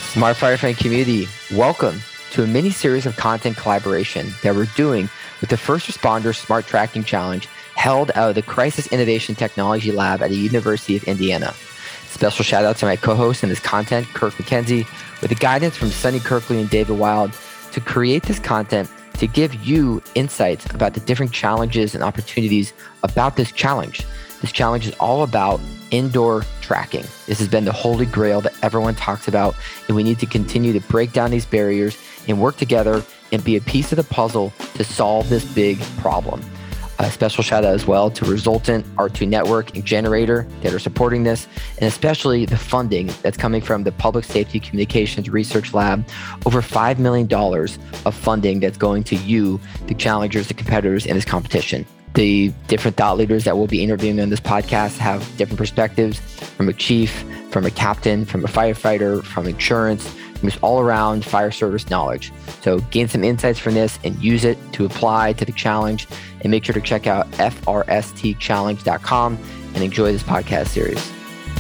Smart Firefighting community, welcome to a mini series of content collaboration that we're doing with the First Responders Smart Tracking Challenge held out of the Crisis Innovation Technology Lab at the University of Indiana. Special shout out to my co-host in this content, Kirk McKenzie, with the guidance from Sunny Kirkley and David Wild to create this content to give you insights about the different challenges and opportunities about this challenge. This challenge is all about indoor tracking. This has been the holy grail that everyone talks about, and we need to continue to break down these barriers and work together and be a piece of the puzzle to solve this big problem. A special shout out as well to Resultant, R2 Network, and Generator that are supporting this, and especially the funding that's coming from the Public Safety Communications Research Lab. Over $5 million of funding that's going to you, the challengers, the competitors in this competition. The different thought leaders that we'll be interviewing on this podcast have different perspectives from a chief, from a captain, from a firefighter, from insurance, from just all around fire service knowledge. So gain some insights from this and use it to apply to the challenge. And make sure to check out frstchallenge.com and enjoy this podcast series.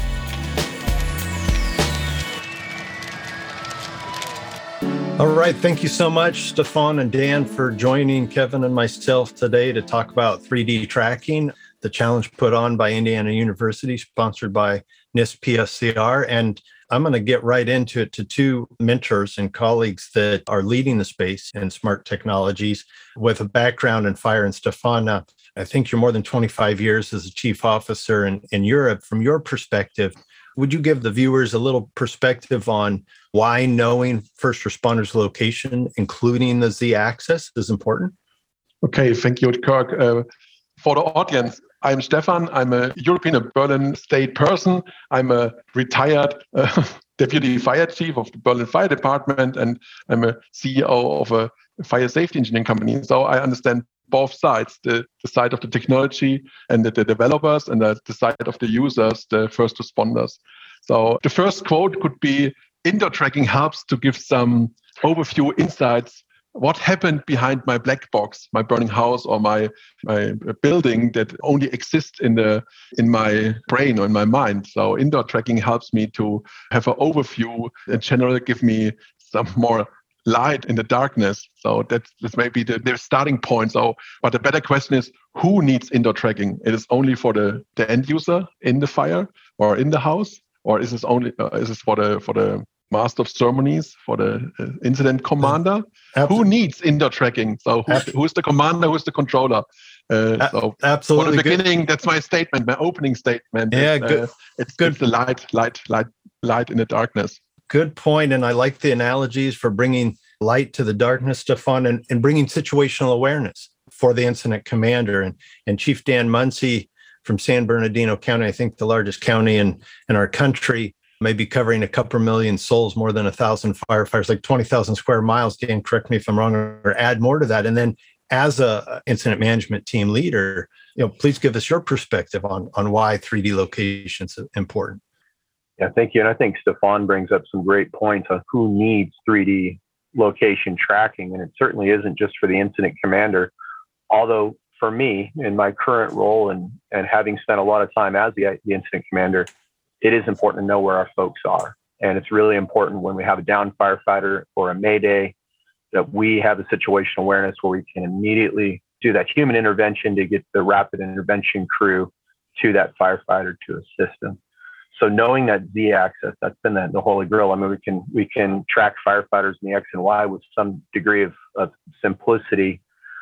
All right. Thank you so much, Stefan and Dan, for joining Kevin and myself today to talk about 3D tracking, the challenge put on by Indiana University, sponsored by NIST PSCR. And I'm going to get right into it to two mentors and colleagues that are leading the space in smart technologies with a background in fire. And Stefan, I think you're more than 25 years as a chief officer in Europe. From your perspective, would you give the viewers a little perspective on why knowing first responders' location, including the Z-axis, is important? Okay, thank you, Kirk. For the audience, I'm Stefan. I'm a European Berlin state person. I'm a retired deputy fire chief of the Berlin Fire Department, and I'm a CEO of a fire safety engineering company. So I understand both sides, the side of the technology and the developers, and the side of the users, the first responders. So the first quote could be, indoor tracking helps to give some overview insights. What happened behind my black box, my burning house, or my building that only exists in my brain or in my mind? So indoor tracking helps me to have an overview, in general, give me some more light in the darkness. So that's maybe the starting point. So, but the better question is, who needs indoor tracking? It is only for the end user in the fire or in the house, or is this only is this for the master of ceremonies, for the incident commander? Absolutely. Who needs indoor tracking? So who's the commander? Who's the controller? So absolutely. For the beginning, that's my statement, my opening statement. Yeah, good. It's good. The light in the darkness. Good point. And I like the analogies for bringing light to the darkness, Stefan, and bringing situational awareness for the incident commander. And Chief Dan Munsey from San Bernardino County, I think the largest county in our country, maybe covering a couple million souls, more than 1,000 firefighters, like 20,000 square miles. Dan, correct me if I'm wrong, or add more to that. And then as a incident management team leader, please give us your perspective on why 3D location is important. Yeah, thank you. And I think Stefan brings up some great points on who needs 3D location tracking. And it certainly isn't just for the incident commander. Although for me, in my current role and having spent a lot of time as the incident commander, it is important to know where our folks are. And it's really important when we have a down firefighter or a mayday that we have a situational awareness where we can immediately do that human intervention to get the rapid intervention crew to that firefighter to assist them. So knowing that Z-axis, that's been the holy grail. I mean, we can track firefighters in the X and Y with some degree of simplicity,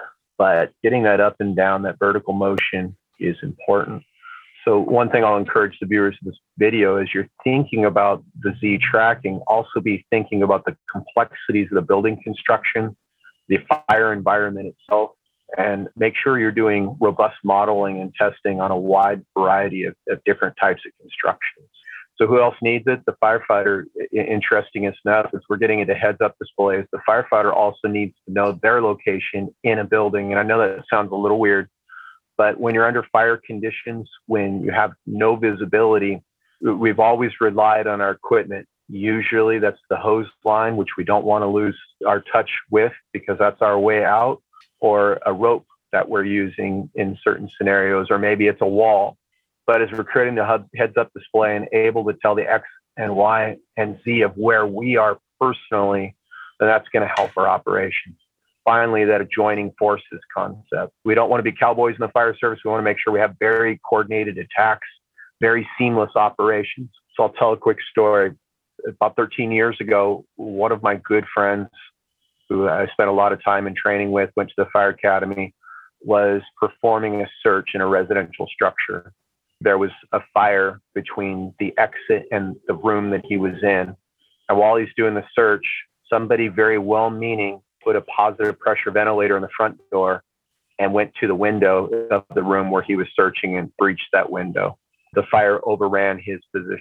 but getting that up and down, that vertical motion is important. So one thing I'll encourage the viewers of this video is you're thinking about the Z tracking, also be thinking about the complexities of the building construction, the fire environment itself, and make sure you're doing robust modeling and testing on a wide variety of different types of constructions. So who else needs it? The firefighter. Interesting enough, as we're getting into heads-up displays, the firefighter also needs to know their location in a building. And I know that sounds a little weird, but when you're under fire conditions, when you have no visibility, we've always relied on our equipment. Usually that's the hose line, which we don't want to lose our touch with because that's our way out, or a rope that we're using in certain scenarios, or maybe it's a wall. But as we're creating the heads-up display and able to tell the X and Y and Z of where we are personally, then that's going to help our operations. Finally, that adjoining forces concept. We don't want to be cowboys in the fire service. We want to make sure we have very coordinated attacks, very seamless operations. So I'll tell a quick story. About 13 years ago, one of my good friends, who I spent a lot of time in training with, went to the fire academy, was performing a search in a residential structure. There was a fire between the exit and the room that he was in. And while he's doing the search, somebody very well-meaning put a positive pressure ventilator in the front door and went to the window of the room where he was searching and breached that window. The fire overran his position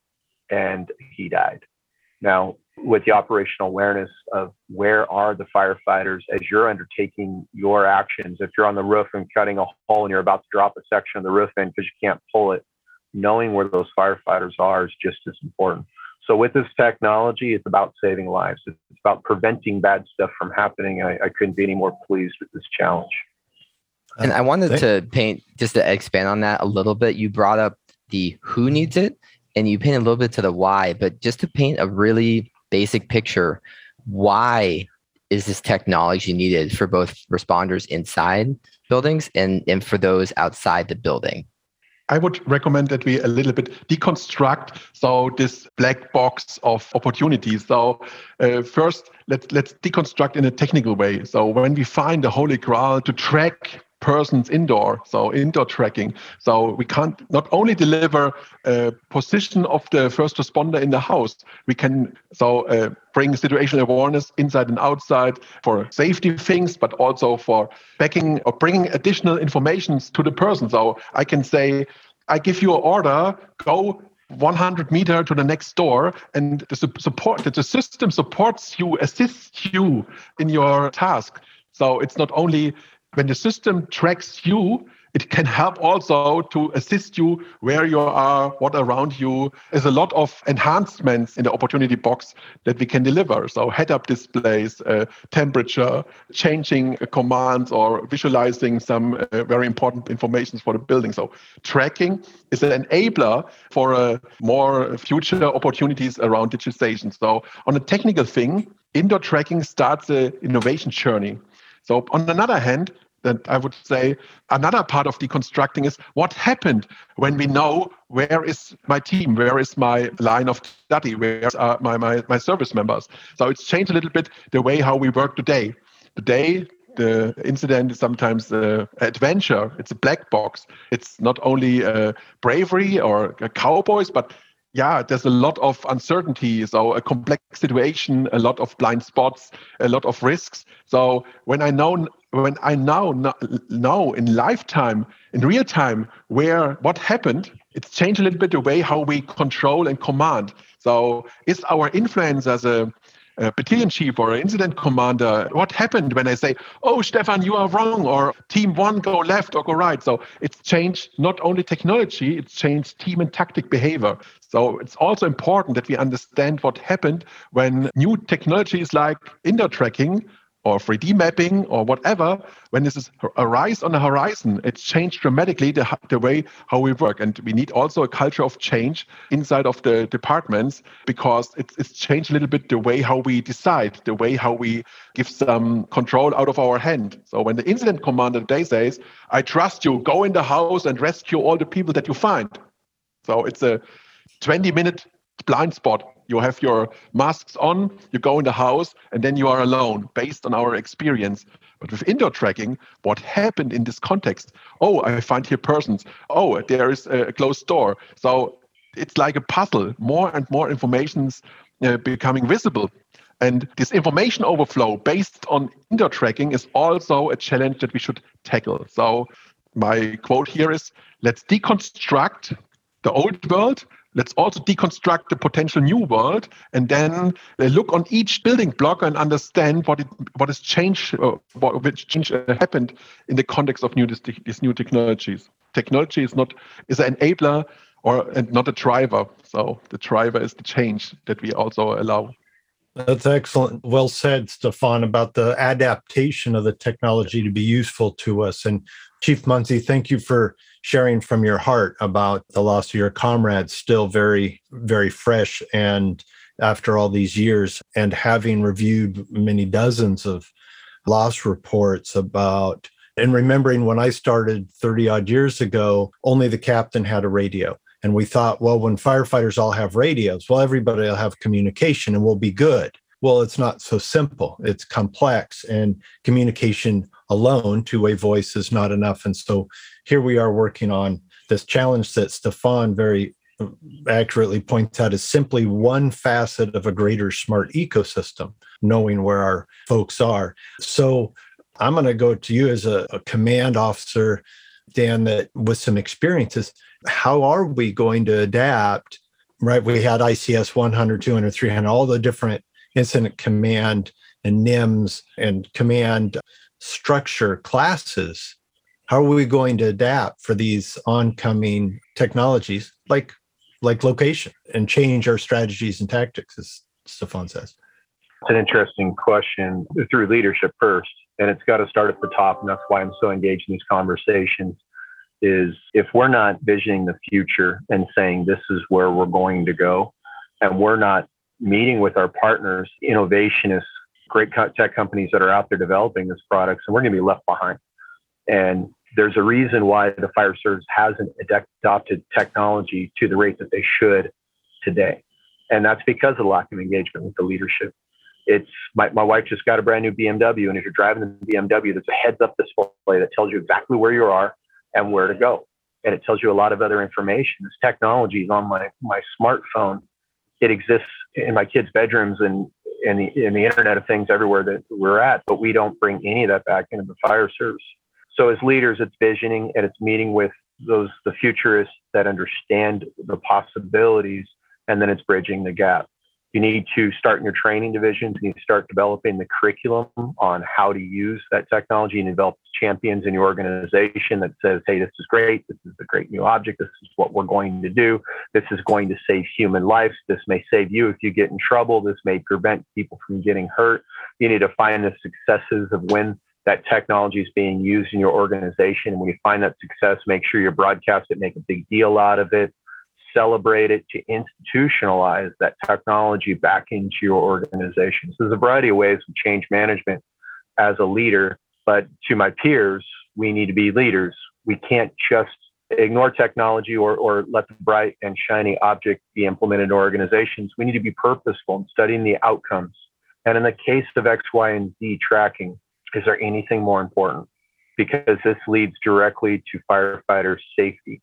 and he died. Now, with the operational awareness of where are the firefighters as you're undertaking your actions, if you're on the roof and cutting a hole and you're about to drop a section of the roof in because you can't pull it, knowing where those firefighters are is just as important. So with this technology, it's about saving lives. It's about preventing bad stuff from happening. I couldn't be any more pleased with this challenge. And I wanted to paint, just to expand on that a little bit. You brought up the who needs it, and you paint a little bit to the why, but just to paint a really basic picture, why is this technology needed for both responders inside buildings and for those outside the building? I would recommend that we a little bit deconstruct this black box of opportunities. So first, let's deconstruct in a technical way. So when we find the holy grail to track persons indoor, so indoor tracking. So we can't not only deliver a position of the first responder in the house, we can bring situational awareness inside and outside for safety things, but also for backing or bringing additional information to the person. So I can say, I give you an order, go 100 meters to the next door, and the system supports you, assists you in your task. So it's not only when the system tracks you, it can help also to assist you where you are, what around you. There's a lot of enhancements in the opportunity box that we can deliver. So head-up displays, temperature, changing commands, or visualizing some very important information for the building. So tracking is an enabler for more future opportunities around digitization. So on a technical thing, indoor tracking starts an innovation journey. So on another hand, that I would say another part of deconstructing is what happened when we know where is my team, where is my line of study, where are my service members. So it's changed a little bit the way how we work today. Today, the incident is sometimes adventure. It's a black box. It's not only bravery or cowboys, but there's a lot of uncertainty, so a complex situation, a lot of blind spots, a lot of risks. So when I now know in lifetime, in real time, what happened, it's changed a little bit the way how we control and command. So is our influence as a battalion chief or an incident commander, what happened when I say, oh, Stefan, you are wrong, or team one, go left or go right. So it's changed not only technology, it's changed team and tactic behavior. So it's also important that we understand what happened when new technologies like indoor tracking or 3D mapping or whatever, when this is arise on the horizon, it's changed dramatically the way how we work. And we need also a culture of change inside of the departments, because it's changed a little bit the way how we decide, the way how we give some control out of our hand. So when the incident commander today says, I trust you, go in the house and rescue all the people that you find. So it's a 20-minute blind spot. You have your masks on, you go in the house, and then you are alone based on our experience. But with indoor tracking, what happened in this context? Oh, I find here persons. Oh, there is a closed door. So it's like a puzzle. More and more information's becoming visible. And this information overflow based on indoor tracking is also a challenge that we should tackle. So my quote here is, let's deconstruct the old world. Let's also deconstruct the potential new world, and then look on each building block and understand what has changed, which change happened in the context of these new technologies. Technology is an enabler and not a driver. So the driver is the change that we also allow. That's excellent. Well said, Stefan, about the adaptation of the technology to be useful to us. And Chief Munsey, thank you for sharing from your heart about the loss of your comrades, still very, very fresh. And after all these years, and having reviewed many dozens of loss reports about, and remembering when I started 30 odd years ago, only the captain had a radio. And we thought, well, when firefighters all have radios, well, everybody will have communication and we'll be good. Well, it's not so simple. It's complex, and communication alone, two-way voice, is not enough. And so here we are working on this challenge that Stefan very accurately points out is simply one facet of a greater smart ecosystem, knowing where our folks are. So I'm going to go to you as a command officer, Dan, that with some experiences. How are we going to adapt? Right? We had ICS 100, 200, 300, all the different incident command and NIMS and command structure classes. How are we going to adapt for these oncoming technologies like location and change our strategies and tactics, as Stefan says? It's an interesting question through leadership first, and it's got to start at the top. And that's why I'm so engaged in these conversations, is if we're not visioning the future and saying this is where we're going to go, and we're not meeting with our partners, innovationists, great tech companies that are out there developing these products, and we're going to be left behind. And there's a reason why the fire service hasn't adopted technology to the rate that they should today. And that's because of the lack of engagement with the leadership. It's my wife just got a brand new BMW, and if you're driving the BMW, there's a heads-up display that tells you exactly where you are and where to go. And it tells you a lot of other information. This technology is on my smartphone. It exists in my kids' bedrooms and in the Internet of Things everywhere that we're at, but we don't bring any of that back into the fire service. So as leaders, it's visioning, and it's meeting with the futurists that understand the possibilities, and then it's bridging the gap. You need to start in your training divisions. You need to start developing the curriculum on how to use that technology, and develop champions in your organization that says, hey, this is great. This is a great new object. This is what we're going to do. This is going to save human lives. This may save you if you get in trouble. This may prevent people from getting hurt. You need to find the successes of when that technology is being used in your organization. And when you find that success, make sure you broadcast it, make a big deal out of it, celebrate it, to institutionalize that technology back into your organization. So there's a variety of ways of change management as a leader, but to my peers, we need to be leaders. We can't just ignore technology or let the bright and shiny object be implemented in organizations. We need to be purposeful in studying the outcomes. And in the case of X, Y, and Z tracking, is there anything more important? Because this leads directly to firefighter safety,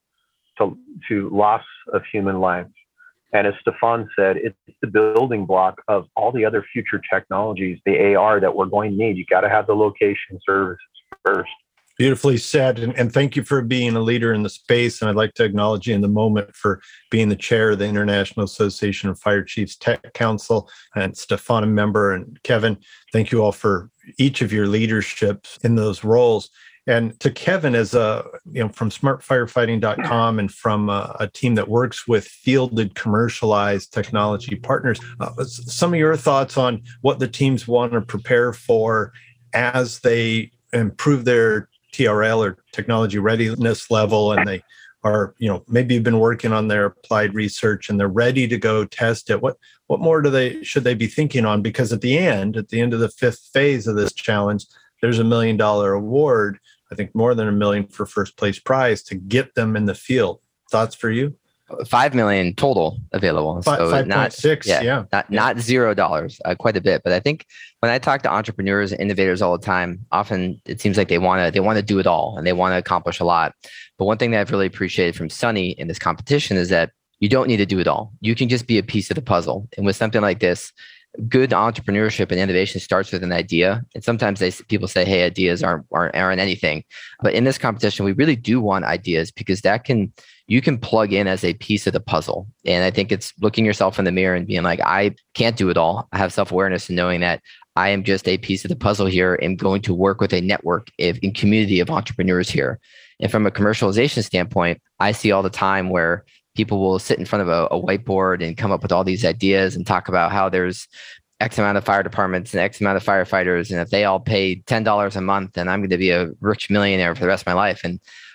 to loss of human lives. And as Stefan said, it's the building block of all the other future technologies, the AR that we're going to need. You got to have the location services first. Beautifully said. And thank you for being a leader in the space. And I'd like to acknowledge you in the moment for being the chair of the International Association of Fire Chiefs Tech Council, and Stefan, a member, and Kevin. Thank you all for each of your leaderships in those roles. And to Kevin, as from smartfirefighting.com and from a team that works with fielded commercialized technology partners, some of your thoughts on what the teams want to prepare for as they improve their TRL or technology readiness level, and they are, maybe you've been working on their applied research and they're ready to go test it. What more should they be thinking on? Because at the end of the fifth phase of this challenge, there's $1 million award, I think more than $1 million for first place prize to get them in the field. Thoughts for you? 5 million total available. So 5.6, not $0, quite a bit. But I think when I talk to entrepreneurs and innovators all the time, often it seems like they want to do it all and they want to accomplish a lot. But one thing that I've really appreciated from Sunny in this competition is that you don't need to do it all. You can just be a piece of the puzzle. And with something like this, good entrepreneurship and innovation starts with an idea. And sometimes people say, hey, ideas aren't anything. But in this competition, we really do want ideas, because you can plug in as a piece of the puzzle. And I think it's looking yourself in the mirror and being like, I can't do it all. I have self-awareness and knowing that I am just a piece of the puzzle here and going to work with a network in community of entrepreneurs here. And from a commercialization standpoint, I see all the time where people will sit in front of a whiteboard and come up with all these ideas and talk about how there's X amount of fire departments and X amount of firefighters. And if they all pay $10 a month, then I'm going to be a rich millionaire for the rest of my life. And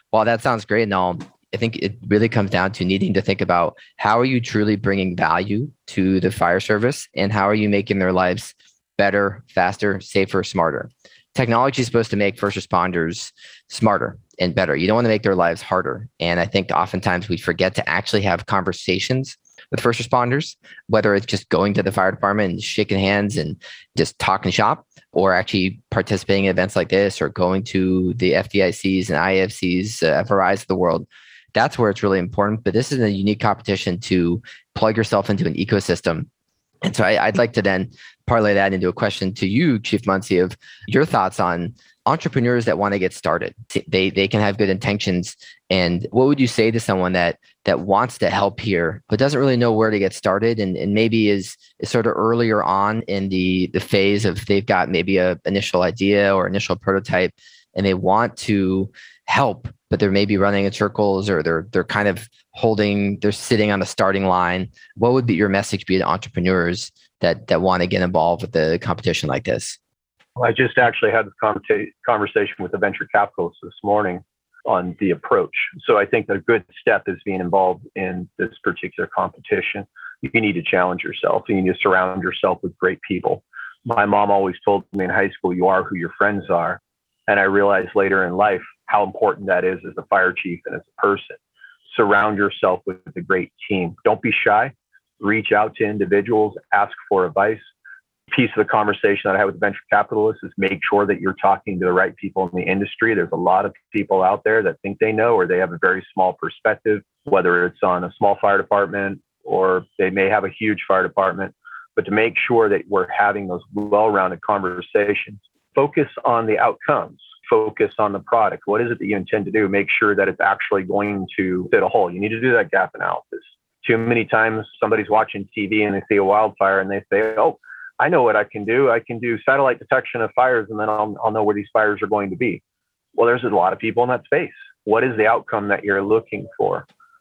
Well, that sounds great and all. I think it really comes down to needing to think about how are you truly bringing value to the fire service and how are you making their lives better, faster, safer, smarter. Technology is supposed to make first responders smarter and better. You don't want to make their lives harder. And I think oftentimes we forget to actually have conversations with first responders, whether it's just going to the fire department and shaking hands and just talking shop, or actually participating in events like this, or going to the FDICs and IFCs, FRIs of the world. That's where it's really important. But this is a unique competition to plug yourself into an ecosystem. And so I'd like to then parlay that into a question to you, Chief Muncie, of your thoughts on entrepreneurs that want to get started. They can have good intentions. And what would you say to someone that wants to help here, but doesn't really know where to get started and maybe is sort of earlier on in the phase of they've got maybe a initial idea or initial prototype and they want to help, but they're maybe running in circles or they're kind of they're sitting on the starting line. What would be your message be to entrepreneurs that want to get involved with the competition like this? I just actually had this conversation with a venture capitalist this morning on the approach. So I think a good step is being involved in this particular competition. You need to challenge yourself. You need to surround yourself with great people. My mom always told me in high school, you are who your friends are. And I realized later in life how important that is as a fire chief and as a person. Surround yourself with a great team. Don't be shy. Reach out to individuals, ask for advice. Piece of the conversation that I had with venture capitalists is make sure that you're talking to the right people in the industry. There's a lot of people out there that think they know, or they have a very small perspective, whether it's on a small fire department or they may have a huge fire department. But to make sure that we're having those well-rounded conversations, focus on the outcomes, focus on the product. What is it that you intend to do? Make sure that it's actually going to fit a hole. You need to do that gap analysis. Too many times somebody's watching TV and they see a wildfire and they say, oh, I know what I can do. I can do satellite detection of fires, and then I'll know where these fires are going to be. Well, there's a lot of people in that space. What is the outcome that you're looking for?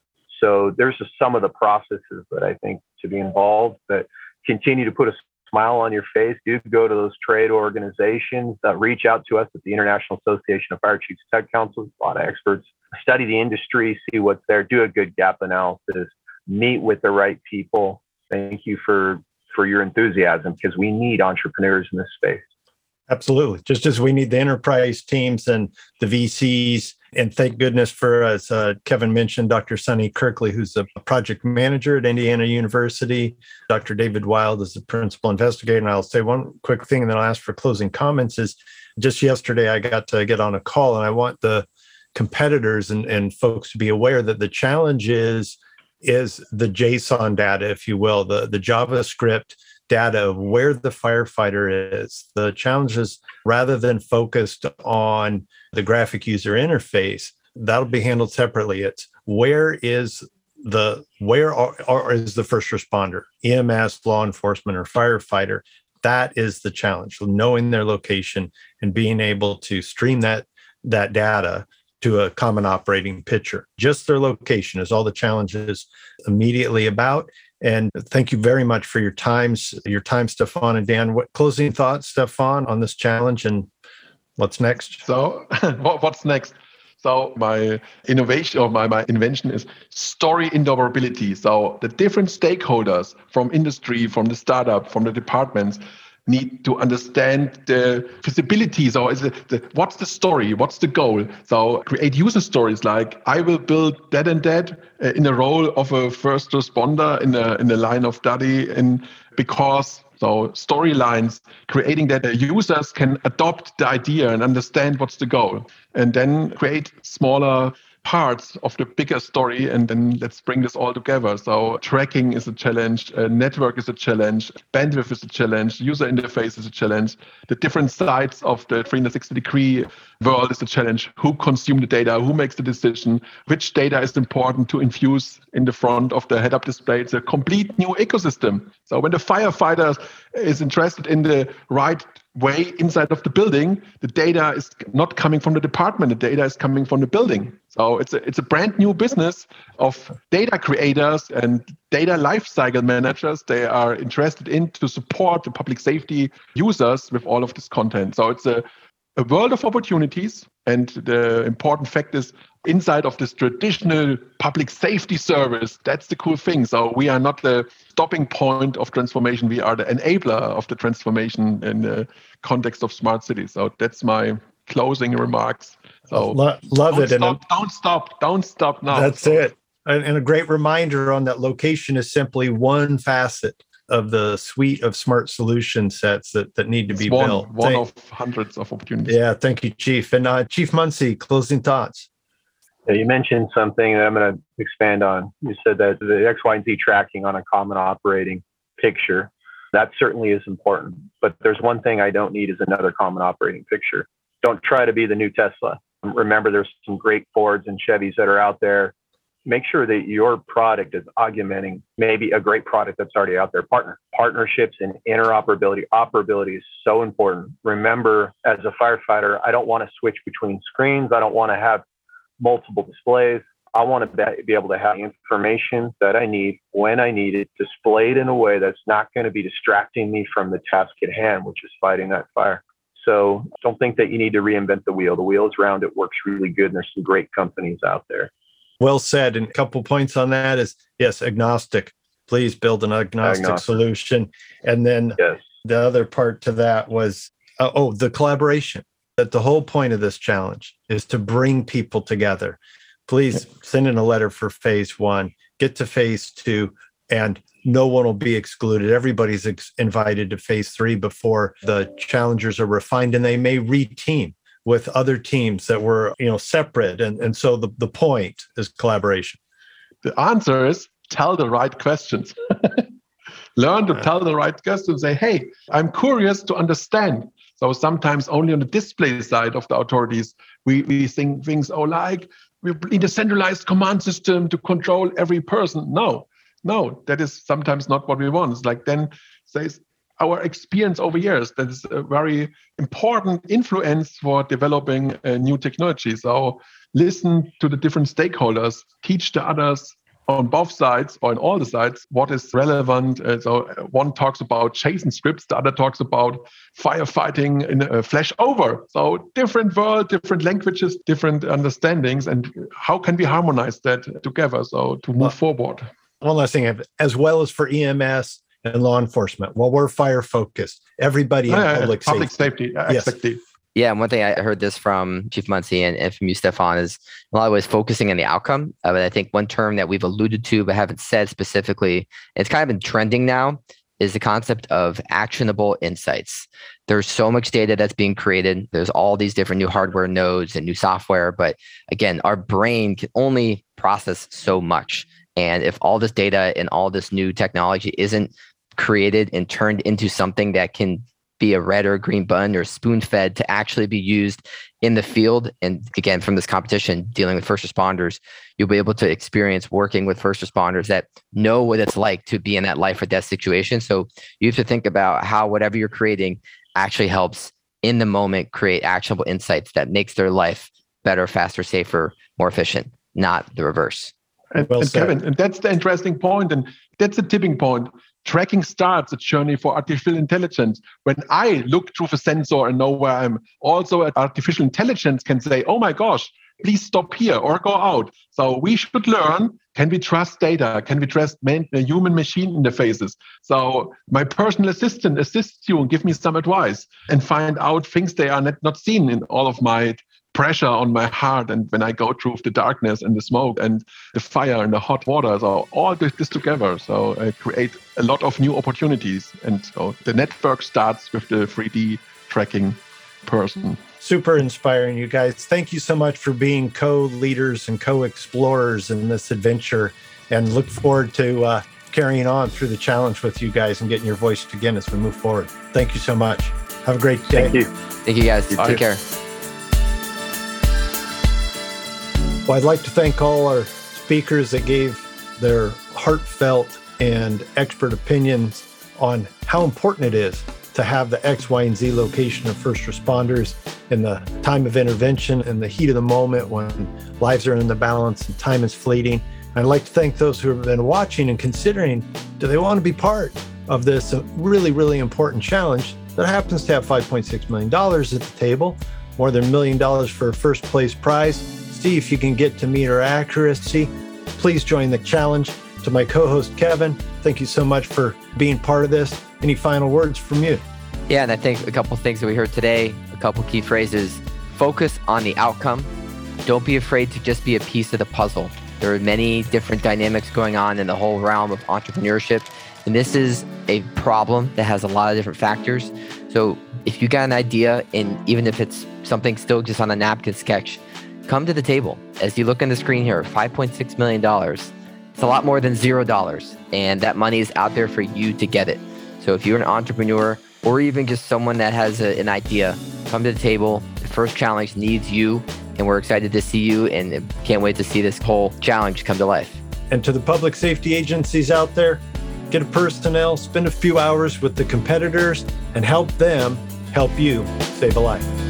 So there's just some of the processes that I think to be involved that continue to put a smile on your face. Do go to those trade organizations that reach out to us at the International Association of Fire Chiefs Tech Councils, a lot of experts. Study the industry, see what's there, do a good gap analysis, meet with the right people. Thank you for your enthusiasm, because we need entrepreneurs in this space. Absolutely. Just as we need the enterprise teams and the VCs. And thank goodness for, as Kevin mentioned, Dr. Sonny Kirkley, who's a project manager at Indiana University. Dr. David Wild is the principal investigator. And I'll say one quick thing and then I'll ask for closing comments is just yesterday I got to get on a call, and I want the competitors and folks to be aware that the challenge is the JSON data, if you will, the JavaScript data of where the firefighter is. The challenge is, rather than focused on the graphic user interface, that'll be handled separately. It's where is the first responder, EMS, law enforcement, or firefighter. That is the challenge. So knowing their location and being able to stream that data to a common operating picture. Just their location is all the challenges immediately about. And thank you very much for your time, Stefan and Dan. What closing thoughts, Stefan, on this challenge and what's next? So what's next? So my innovation or my invention is story interoperability. So the different stakeholders from industry, from the startup, from the departments need to understand the feasibility. So what's the story? What's the goal? So create user stories like, I will build that and that in the role of a first responder in the line of study, because so storylines, creating that users can adopt the idea and understand what's the goal, and then create smaller parts of the bigger story, and then let's bring this all together. So tracking is a challenge, network is a challenge, bandwidth is a challenge, user interface is a challenge, the different sides of the 360-degree world is a challenge. Who consumes the data? Who makes the decision? Which data is important to infuse in the front of the head-up display? It's a complete new ecosystem. So when the firefighter is interested in the right way inside of the building, the data is not coming from the department. The data is coming from the building. So it's a brand new business of data creators and data lifecycle managers. They are interested in to support the public safety users with all of this content. So it's a a world of opportunities. And the important fact is, inside of this traditional public safety service, that's the cool thing. So we are not the stopping point of transformation. We are the enabler of the transformation in the context of smart cities. So that's my closing remarks. So love it. Don't stop now. That's it. And a great reminder on that, location is simply one facet of the suite of smart solution sets that need to be built. One of hundreds of opportunities. Yeah, thank you, Chief. And Chief Muncy, closing thoughts. Yeah, you mentioned something that I'm going to expand on. You said that the X, Y, and Z tracking on a common operating picture. That certainly is important. But there's one thing I don't need is another common operating picture. Don't try to be the new Tesla. Remember, there's some great Fords and Chevys that are out there. Make sure that your product is augmenting maybe a great product that's already out there. Partnerships and interoperability. Operability is so important. Remember, as a firefighter, I don't want to switch between screens. I don't want to have multiple displays. I want to be able to have the information that I need when I need it, displayed in a way that's not going to be distracting me from the task at hand, which is fighting that fire. So don't think that you need to reinvent the wheel. The wheel is round. It works really good. And there's some great companies out there. Well said. And a couple points on that is, yes, agnostic. Please build an agnostic solution. And then the other part to that was, the collaboration. That the whole point of this challenge is to bring people together. Please send in a letter for phase 1, get to phase 2, and no one will be excluded. Everybody's invited to phase 3 before the challengers are refined, and they may re-team with other teams that were, separate. And so the point is collaboration. The answer is tell the right questions. Learn to tell the right questions. Say, hey, I'm curious to understand. So sometimes only on the display side of the authorities, we think things, like we need a centralized command system to control every person. No, that is sometimes not what we want. It's like then says our experience over years, that is a very important influence for developing new technology. So listen to the different stakeholders, teach the others on both sides or on all the sides what is relevant. So one talks about JSON scripts, the other talks about firefighting in a flashover. So different world, different languages, different understandings, and how can we harmonize that together to move forward? One last thing, as well as for EMS and law enforcement, we're fire focused. Everybody in public safety. Exactly. Yeah, and one thing I heard this from Chief Muncy and from you, Stefan, is a lot of ways focusing on the outcome. But I think one term that we've alluded to but haven't said specifically, it's kind of been trending now, is the concept of actionable insights. There's so much data that's being created. There's all these different new hardware nodes and new software. But again, our brain can only process so much. And if all this data and all this new technology isn't created and turned into something that can be a red or green button or spoon-fed to actually be used in the field. And again, from this competition, dealing with first responders, you'll be able to experience working with first responders that know what it's like to be in that life or death situation. So you have to think about how whatever you're creating actually helps in the moment create actionable insights that makes their life better, faster, safer, more efficient, not the reverse. And Kevin, and that's the interesting point, and that's the tipping point. Tracking starts a journey for artificial intelligence. When I look through the sensor and know where I'm, also artificial intelligence can say, oh my gosh, please stop here or go out. So we should learn, can we trust data? Can we trust human-machine interfaces? So my personal assistant assists you and give me some advice and find out things they are not seen in all of my pressure on my heart, and when I go through the darkness and the smoke and the fire and the hot water, so all this together, so I create a lot of new opportunities. And so the network starts with the 3D tracking person. Super inspiring, you guys. Thank you so much for being co-leaders and co-explorers in this adventure, and look forward to carrying on through the challenge with you guys and getting your voice again as we move forward. Thank you so much. Have a great day. Thank you. Thank you, guys. Bye. Take care. Well, I'd like to thank all our speakers that gave their heartfelt and expert opinions on how important it is to have the X, Y, and Z location of first responders in the time of intervention, in the heat of the moment when lives are in the balance and time is fleeting. I'd like to thank those who have been watching and considering, do they want to be part of this really, really important challenge that happens to have $5.6 million at the table, more than $1 million for a first place prize. See if you can get to meter accuracy. Please join the challenge. To my co-host, Kevin, thank you so much for being part of this. Any final words from you? Yeah, and I think a couple of things that we heard today, a couple key phrases. Focus on the outcome. Don't be afraid to just be a piece of the puzzle. There are many different dynamics going on in the whole realm of entrepreneurship. And this is a problem that has a lot of different factors. So if you got an idea, and even if it's something still just on a napkin sketch, come to the table. As you look on the screen here, $5.6 million. It's a lot more than $0. And that money is out there for you to get it. So if you're an entrepreneur or even just someone that has an idea, come to the table. The first challenge needs you. And we're excited to see you and can't wait to see this whole challenge come to life. And to the public safety agencies out there, get a personnel, spend a few hours with the competitors, and help them help you save a life.